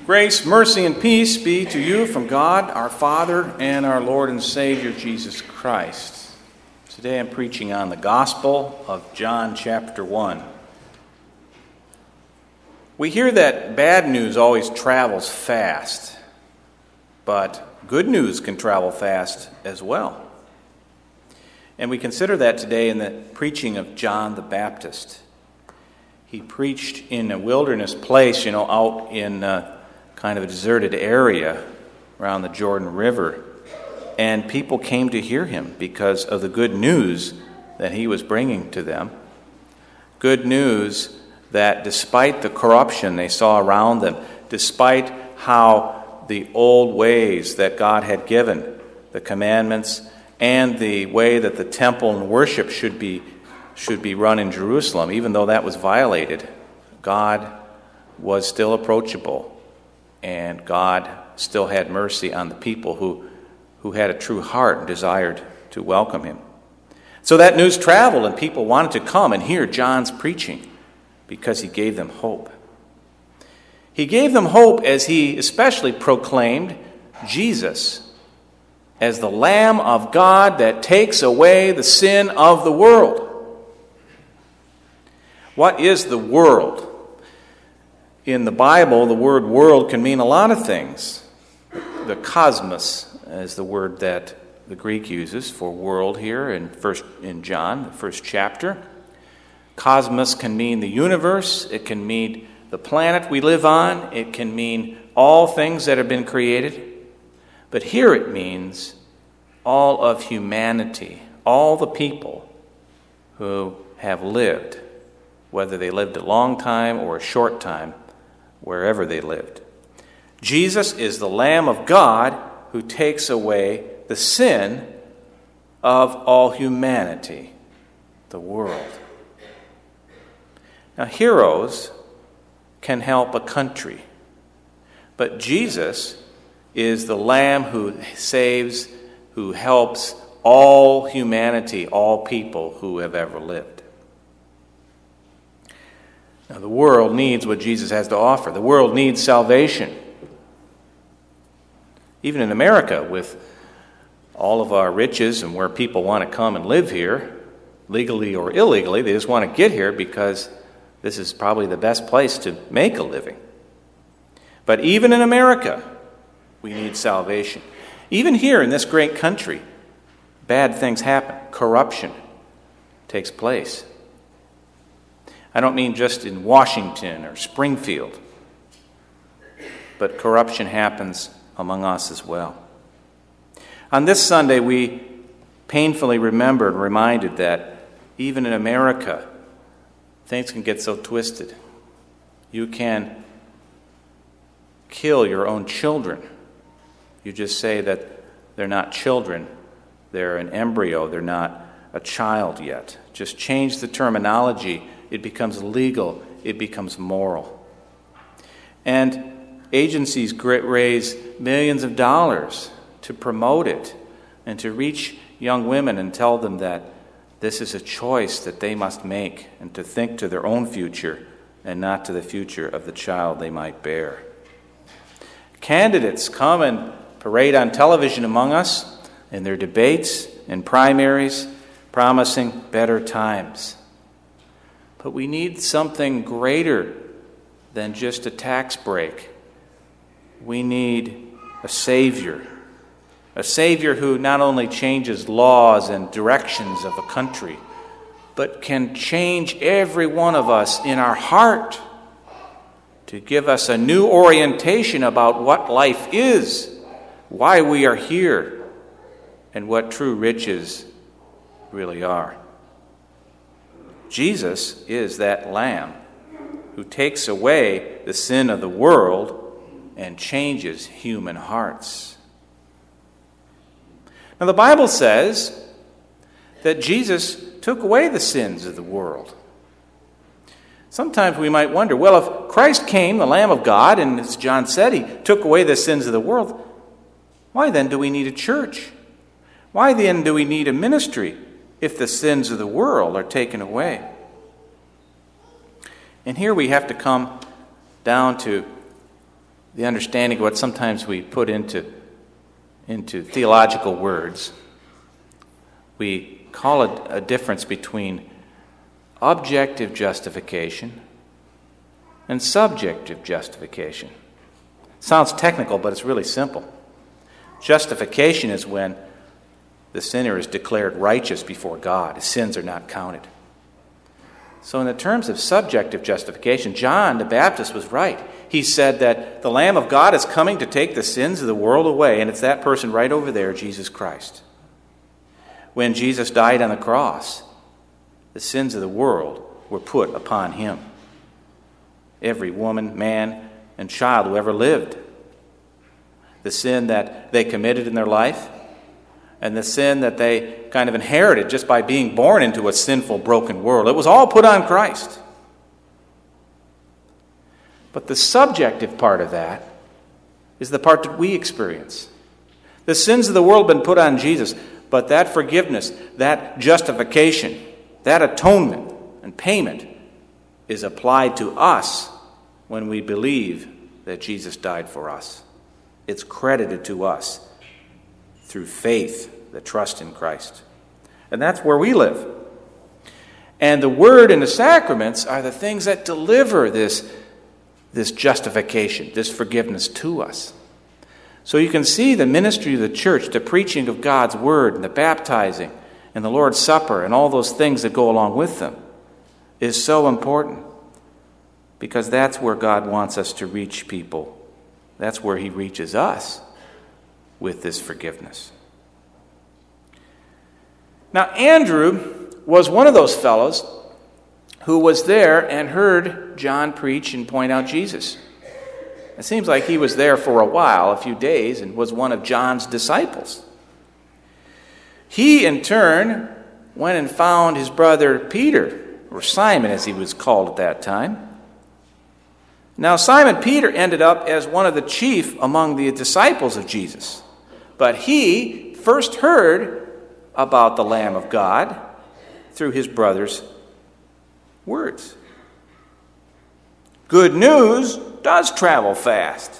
Grace, mercy, and peace be to you from God, our Father, and our Lord and Savior, Jesus Christ. Today I'm preaching on the Gospel of John chapter 1. We hear that bad news always travels fast, but good news can travel fast as well. And we consider that today in the preaching of John the Baptist. He preached in a wilderness place, out in kind of a deserted area around the Jordan River. And people came to hear him because of the good news that he was bringing to them. Good news that despite the corruption they saw around them, despite how the old ways that God had given, the commandments, and the way that the temple and worship should be run in Jerusalem, even though that was violated, God was still approachable. And God still had mercy on the people who had a true heart and desired to welcome him. So that news traveled, and people wanted to come and hear John's preaching because he gave them hope. He gave them hope as he especially proclaimed Jesus as the Lamb of God that takes away the sin of the world. What is the world? In the Bible, the word world can mean a lot of things. The cosmos is the word that the Greek uses for world here in John, the first chapter. Cosmos can mean the universe. It can mean the planet we live on. It can mean all things that have been created. But here it means all of humanity, all the people who have lived, whether they lived a long time or a short time, wherever they lived. Jesus is the Lamb of God who takes away the sin of all humanity, the world. Now, heroes can help a country, but Jesus is the Lamb who saves, who helps all humanity, all people who have ever lived. Now, the world needs what Jesus has to offer. The world needs salvation. Even in America, with all of our riches and where people want to come and live here, legally or illegally, they just want to get here because this is probably the best place to make a living. But even in America, we need salvation. Even here in this great country, bad things happen. Corruption takes place. I don't mean just in Washington or Springfield, but corruption happens among us as well. On this Sunday, we painfully remembered and reminded that even in America, things can get so twisted. You can kill your own children. You just say that they're not children, they're an embryo, they're not a child yet. Just change the terminology. It becomes legal. It becomes moral. And agencies raise millions of dollars to promote it and to reach young women and tell them that this is a choice that they must make and to think to their own future and not to the future of the child they might bear. Candidates come and parade on television among us in their debates and primaries, promising better times. But we need something greater than just a tax break. We need a Savior who not only changes laws and directions of a country, but can change every one of us in our heart to give us a new orientation about what life is, why we are here, and what true riches really are. Jesus is that Lamb who takes away the sin of the world and changes human hearts. Now, the Bible says that Jesus took away the sins of the world. Sometimes we might wonder, well, if Christ came, the Lamb of God, and as John said, he took away the sins of the world, why then do we need a church? Why then do we need a ministry if the sins of the world are taken away? And here we have to come down to the understanding of what sometimes we put into theological words. We call it a difference between objective justification and subjective justification. Sounds technical, but it's really simple. Justification is when the sinner is declared righteous before God. His sins are not counted. So in the terms of subjective justification, John the Baptist was right. He said that the Lamb of God is coming to take the sins of the world away, and it's that person right over there, Jesus Christ. When Jesus died on the cross, the sins of the world were put upon him. Every woman, man, and child who ever lived. The sin that they committed in their life, and the sin that they kind of inherited just by being born into a sinful, broken world. It was all put on Christ. But the subjective part of that is the part that we experience. The sins of the world have been put on Jesus, but that forgiveness, that justification, that atonement and payment is applied to us when we believe that Jesus died for us. It's credited to us through faith, the trust in Christ. And that's where we live. And the Word and the sacraments are the things that deliver this justification, this forgiveness to us. So you can see the ministry of the church, the preaching of God's Word, and the baptizing, and the Lord's Supper, and all those things that go along with them, is so important. Because that's where God wants us to reach people. That's where He reaches us with this forgiveness. Now, Andrew was one of those fellows who was there and heard John preach and point out Jesus. It seems like he was there for a while, a few days, and was one of John's disciples. He, in turn, went and found his brother Peter, or Simon as he was called at that time. Now, Simon Peter ended up as one of the chief among the disciples of Jesus. But he first heard about the Lamb of God through his brother's words. Good news does travel fast.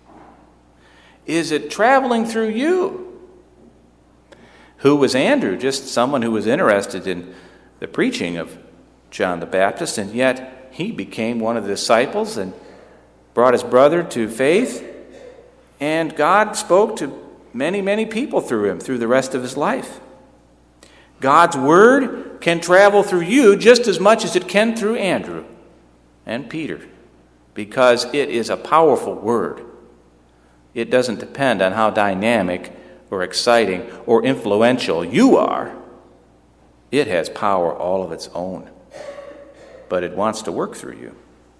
Is it traveling through you? Who was Andrew? Just someone who was interested in the preaching of John the Baptist, and yet he became one of the disciples and brought his brother to faith, and God spoke to many, many people through him through the rest of his life. God's Word can travel through you just as much as it can through Andrew and Peter, because it is a powerful Word. It doesn't depend on how dynamic or exciting or influential you are. It has power all of its own, but it wants to work through you.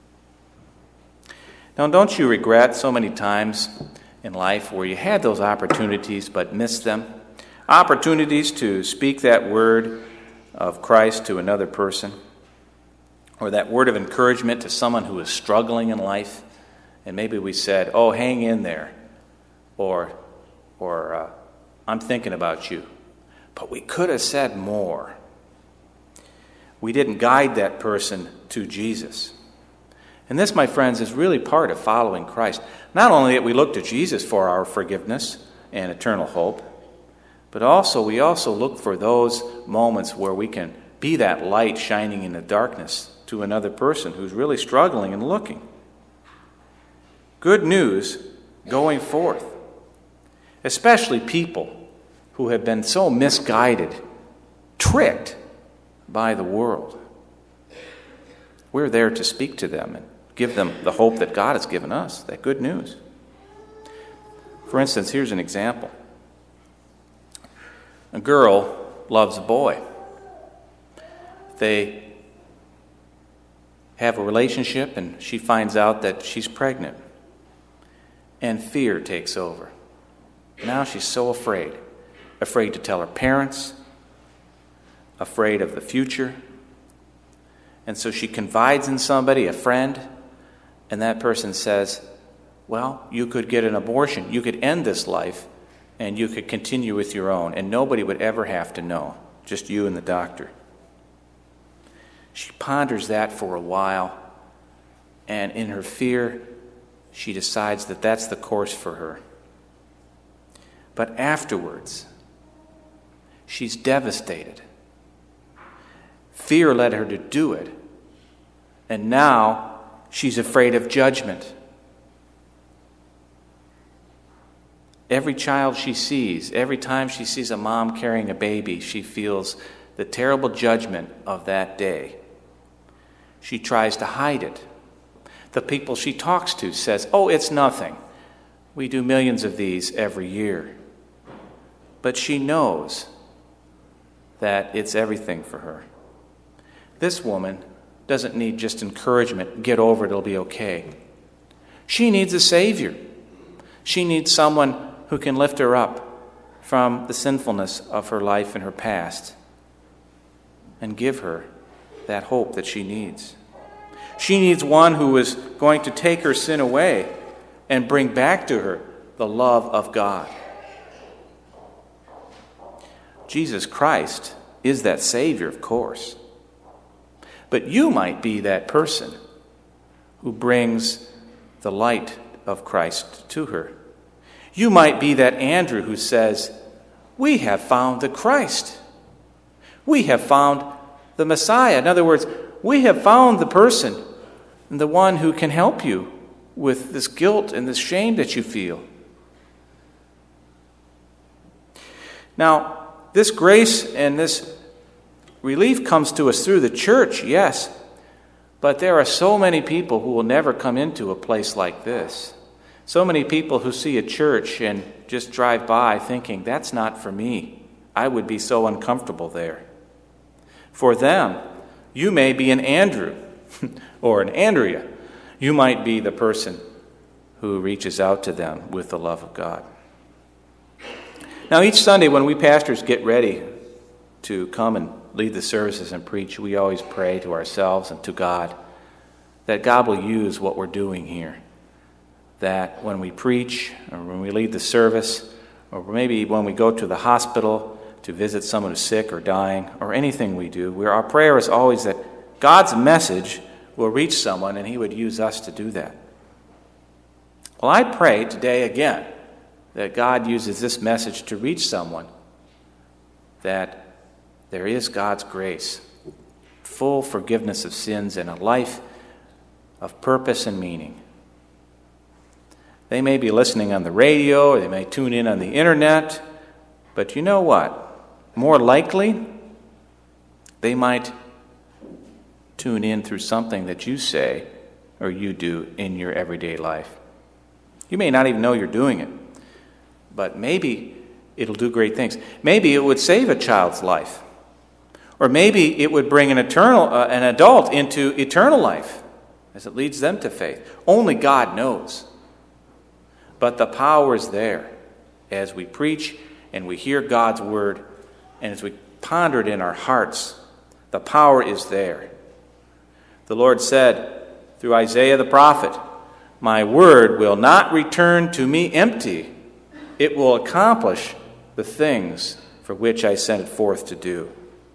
Now, don't you regret so many times in life where you had those opportunities but missed them? Opportunities to speak that word of Christ to another person, or that word of encouragement to someone who is struggling in life, and maybe we said, "Oh, hang in there," or "I'm thinking about you," but we could have said more. We didn't guide that person to Jesus. And this, my friends, is really part of following Christ. Not only that we look to Jesus for our forgiveness and eternal hope, but we also look for those moments where we can be that light shining in the darkness to another person who's really struggling and looking. Good news going forth, especially people who have been so misguided, tricked by the world. We're there to speak to them and give them the hope that God has given us, that good news. For instance, here's an example. A girl loves a boy. They have a relationship and she finds out that she's pregnant. And fear takes over. Now she's so afraid. Afraid to tell her parents. Afraid of the future. And so she confides in somebody, a friend, and that person says, "Well, you could get an abortion. You could end this life, and you could continue with your own, and nobody would ever have to know, just you and the doctor." She ponders that for a while, and in her fear, she decides that that's the course for her. But afterwards, she's devastated. Fear led her to do it, and now she's afraid of judgment. Every child she sees, every time she sees a mom carrying a baby, she feels the terrible judgment of that day. She tries to hide it. The people she talks to says, "Oh, it's nothing. We do millions of these every year." But she knows that it's everything for her. This woman doesn't need just encouragement, "Get over it, it'll be okay." She needs a Savior. She needs someone who can lift her up from the sinfulness of her life and her past and give her that hope that she needs. She needs one who is going to take her sin away and bring back to her the love of God. Jesus Christ is that Savior, of course. But you might be that person who brings the light of Christ to her. You might be that Andrew who says, "We have found the Christ. We have found the Messiah." In other words, we have found the person and the one who can help you with this guilt and this shame that you feel. Now, this grace and this relief comes to us through the church, yes, but there are so many people who will never come into a place like this. So many people who see a church and just drive by thinking, "That's not for me. I would be so uncomfortable there." For them, you may be an Andrew or an Andrea. You might be the person who reaches out to them with the love of God. Now, each Sunday when we pastors get ready to come and lead the services and preach, we always pray to ourselves and to God that God will use what we're doing here. That when we preach or when we lead the service or maybe when we go to the hospital to visit someone who's sick or dying or anything we do, our prayer is always that God's message will reach someone and He would use us to do that. Well, I pray today again that God uses this message to reach someone, that there is God's grace, full forgiveness of sins, and a life of purpose and meaning. They may be listening on the radio, or they may tune in on the internet, but you know what? More likely, they might tune in through something that you say or you do in your everyday life. You may not even know you're doing it, but maybe it'll do great things. Maybe it would save a child's life, or maybe it would bring an adult into eternal life as it leads them to faith. Only God knows. But the power is there as we preach and we hear God's word and as we ponder it in our hearts. The power is there. The Lord said through Isaiah the prophet, "My word will not return to me empty. It will accomplish the things for which I sent it forth to do."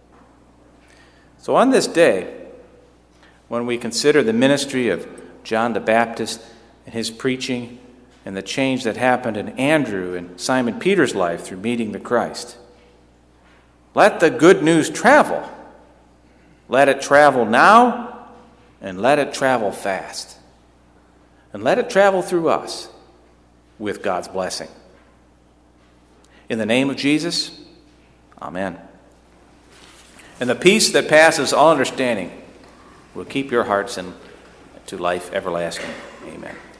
So on this day, when we consider the ministry of John the Baptist and his preaching and the change that happened in Andrew and Simon Peter's life through meeting the Christ, let the good news travel. Let it travel now, and let it travel fast. And let it travel through us with God's blessing. In the name of Jesus, amen. And the peace that passes all understanding will keep your hearts to life everlasting. Amen.